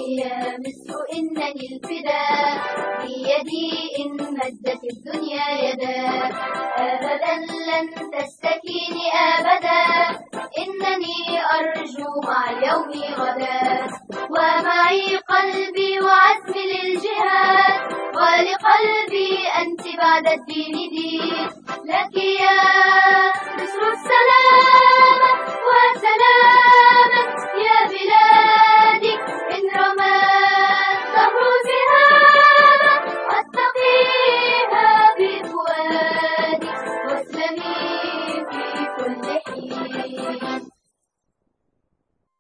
يا مصر إنني الفداء، بيدي إن مدت الدنيا يدا، أبدا لن تستكيني أبدا، إنني أرجو مع اليوم غدا، ومعي قلبي وعزمي للجهاد، ولقلبي أنت بعد الدين دين، لك يا